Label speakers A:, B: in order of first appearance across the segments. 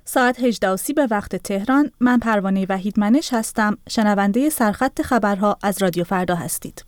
A: ساعت 18:30 به وقت تهران. من پروانه وحیدمنش هستم. شنونده سرخط خبرها از رادیو فردا هستید.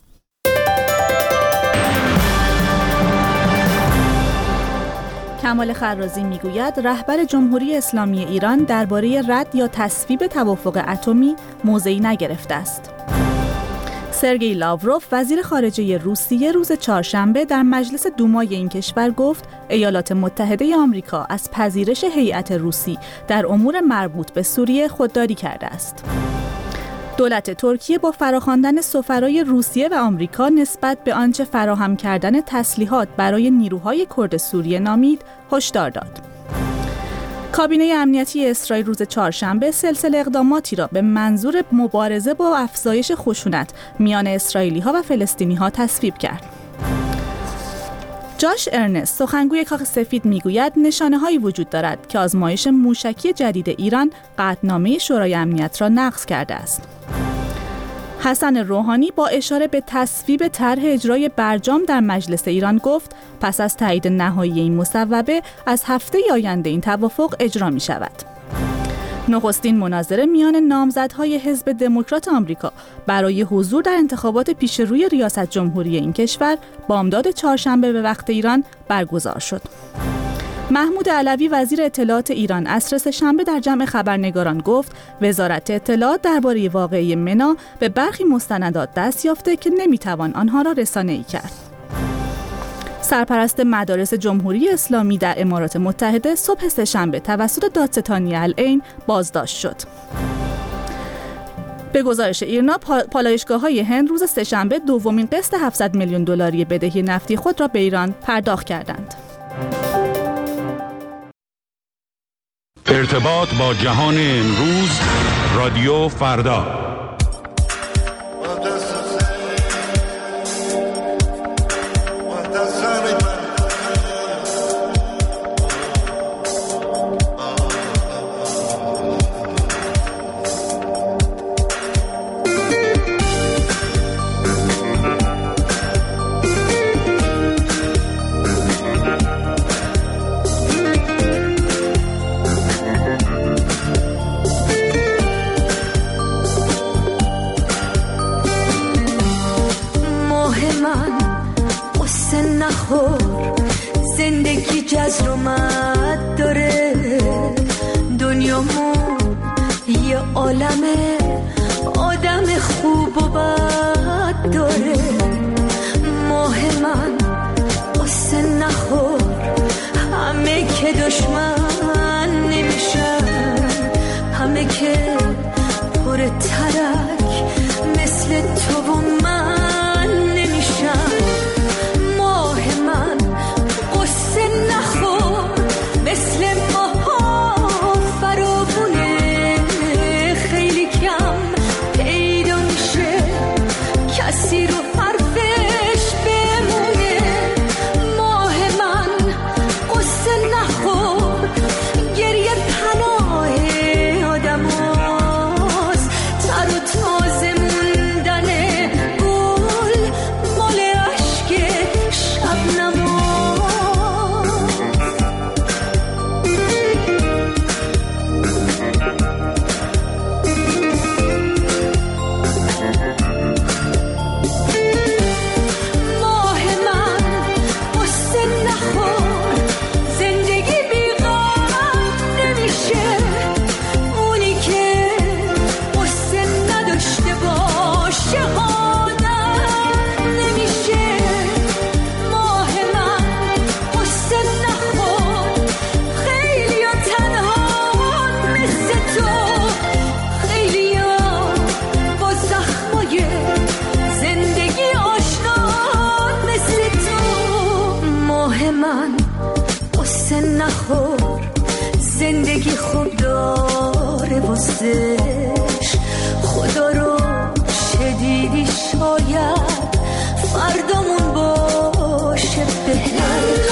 A: کمال خرازی میگوید رهبر جمهوری اسلامی ایران درباره رد یا تصویب توافق اتمی موضعی نگرفته است. سرگئی لاوروف وزیر خارجه روسیه روز چهارشنبه در مجلس دومای این کشور گفت ایالات متحده آمریکا از پذیرش هیئت روسی در امور مربوط به سوریه خودداری کرده است. دولت ترکیه با فراخواندن سفرای روسیه و آمریکا نسبت به آنچه فراهم کردن تسلیحات برای نیروهای کرد سوریه نامید، هشدار داد. کابینه امنیتی اسرائیل روز چهارشنبه سلسله اقداماتی را به منظور مبارزه با افزایش خشونت میان اسرائیلی‌ها و فلسطینی‌ها تصویب کرد. جاش ارنست سخنگوی کاخ سفید میگوید نشانه‌هایی وجود دارد که آزمایش موشکی جدید ایران قطعنامه شورای امنیت را نقض کرده است. حسن روحانی با اشاره به تصویب طرح اجرای برجام در مجلس ایران گفت پس از تایید نهایی این مصوبه از هفته آینده این توافق اجرا می شود. نخستین مناظره میان نامزدهای حزب دموکرات آمریکا برای حضور در انتخابات پیشروی ریاست جمهوری این کشور بامداد چهارشنبه به وقت ایران برگزار شد. محمود علوی وزیر اطلاعات ایران عصر سه‌شنبه در جمع خبرنگاران گفت وزارت اطلاعات درباره واقعه منا به برخی مستندات دست یافته که نمیتوان آنها را رسانه‌ای کرد. سرپرست مدارس جمهوری اسلامی در امارات متحده صبح سه‌شنبه توسط دادستانی العین بازداشت شد. به گزارش ایرنا پالایشگاه‌های هند روز سه‌شنبه دومین قسط 700 میلیون دلاری بدهی نفتی خود را به ایران پرداخت کردند.
B: ارتباط با جهان امروز، رادیو فردا.
C: زندگی جذر و مد داره، دنیامون یه عالمه آدم خوب و بد داره. ماه من قصه نخور، همه که دشمن نمیشن، همه که پر ترک مثل تو و من نمیشن. ماه من قصه نخور، مثل ماها فراوونه، خیلی کم پیدا میشه کسی رو حرفش بمونه. ماه من قصه نخور، گریه پناه آدم هاست، تر و تازه موندن گل مال عشق شبنم. زندگی خوب داره واسش، خدا رو شدیدی شاید فردامون باشه بهتر.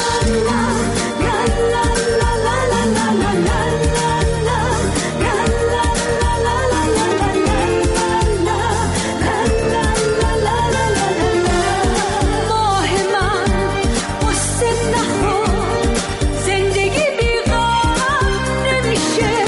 C: Yeah.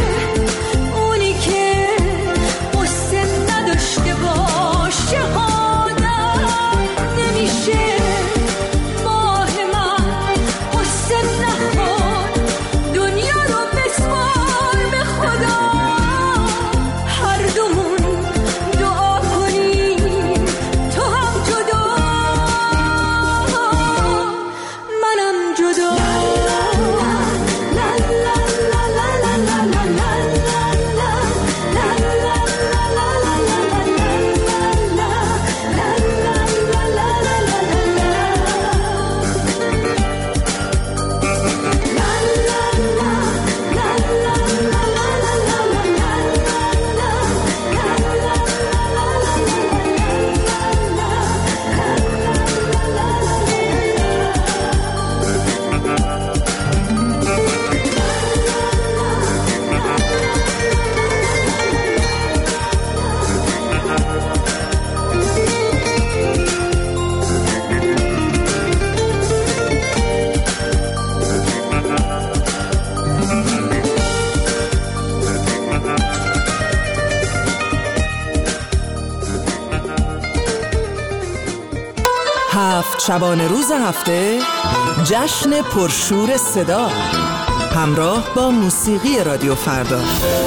D: شبانه روز هفته جشن پرشور صدا همراه با موسیقی رادیو فردا.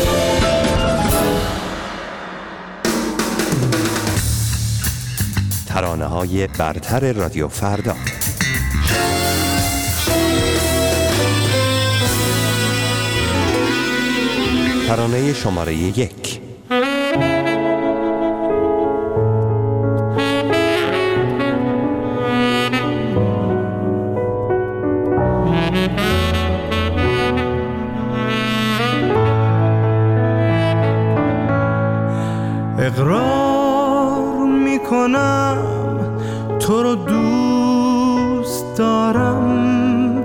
E: ترانه‌های برتر رادیو فردا. ترانه شماره 1.
F: اقرار میکنم تو رو دوست دارم،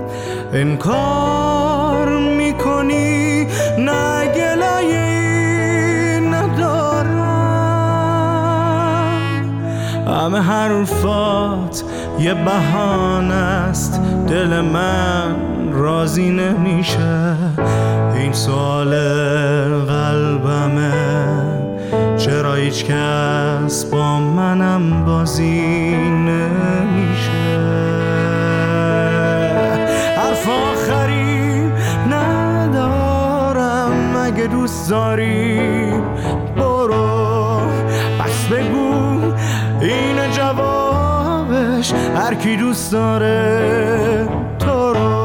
F: انکار میکنی نه گلایه ندارم. همه حرفات یه بهانه است، دل من راضی نمیشه. این سوال قلبمه، چرا هیچ کس با منم بازی نمیشه. حرف آخری ندارم، اگه دوست داری برو، بس بگو این جوابش، هر کی دوست داره تو رو.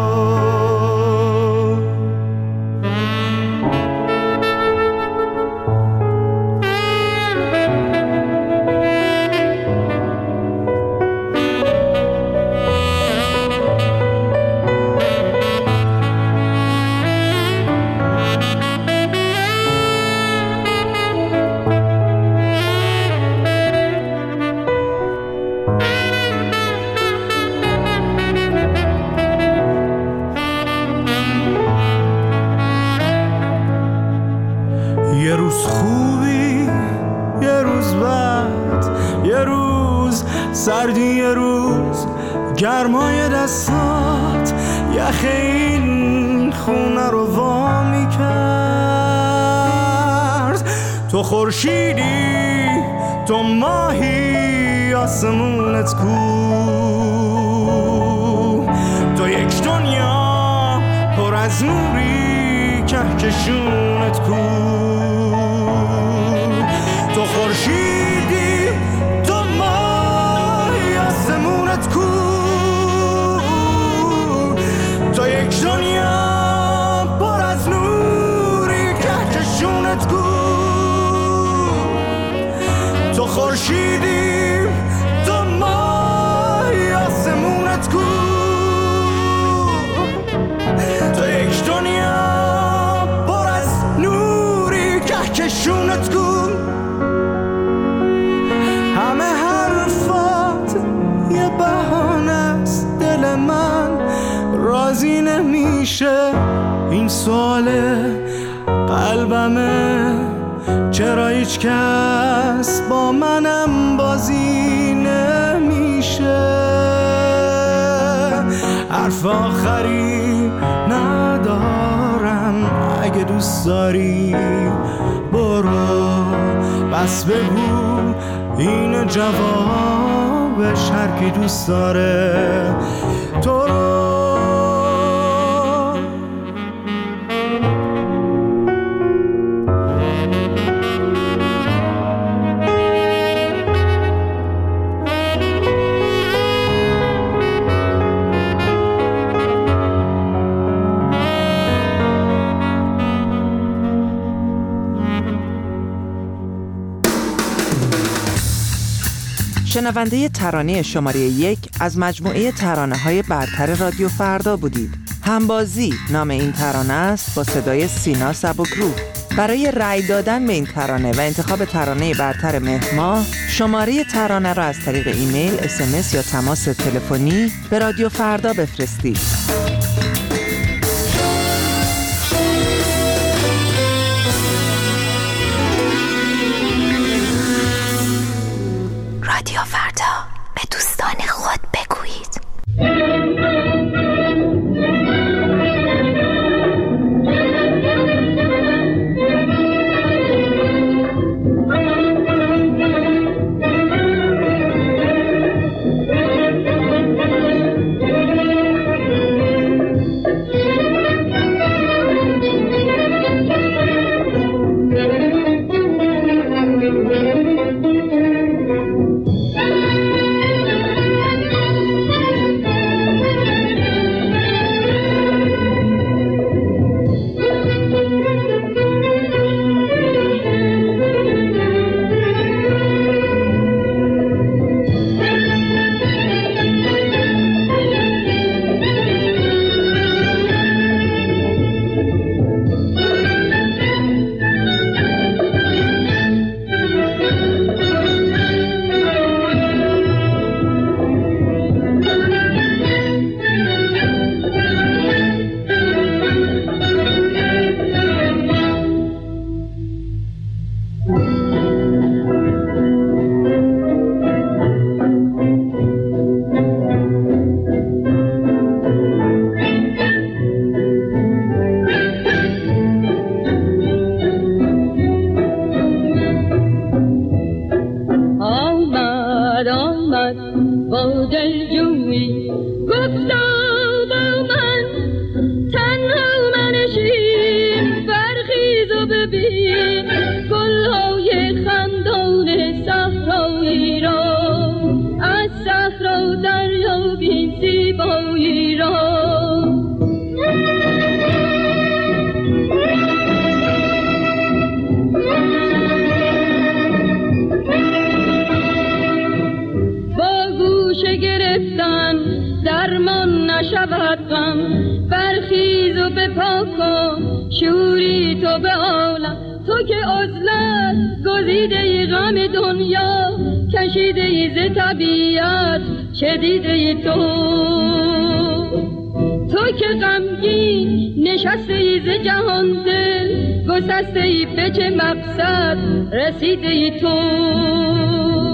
F: یه روز خوبی، یه روز بد، یه روز سردی، یه روز گرمای دستات یخ این خونه رو وا میکرد. تو خورشیدی، تو ماهی، آسمونت کو، تو یک دنیا پر از نوری، کهکشونت کو. تو خورشیدی، تو ماهی، آسمونت کو، تو یک دنیا پر از نوری، کهکشونت کو. تو خورشیدی، تو ماهی، آسمونت کو، تو یک دنیا پر از نوری، کهکشونت کو. همه حرفات یه بهانه است، دل من راضی نمیشه. این سوال قلبمه، چرا هیچ کس با منم بازی نمیشه. حرف آخری ندارم، اگه دوست داری برو، بس بگو این جوابش، هر کی دوست داره تو رو.
D: شنونده ترانه شماره 1 از مجموعه ترانه‌های برتر رادیو فردا بودید. همبازی نام این ترانه است با صدای سینا سبکرو. برای رأی دادن به این ترانه و انتخاب ترانه برتر مهر ماه، شماره ترانه را از طریق ایمیل، SMS یا تماس تلفنی به رادیو فردا بفرستید.
G: رادیو فردا، به دوستان خود بگویید.
H: تو به عالم، تو که عزلت گزیده ای غم دنیا، کشیده ای ز طبیعت چدیده ای تو که غمگین نشسته ای ز جهان دل، گسسته ای به چه مقصد رسیده ای تو.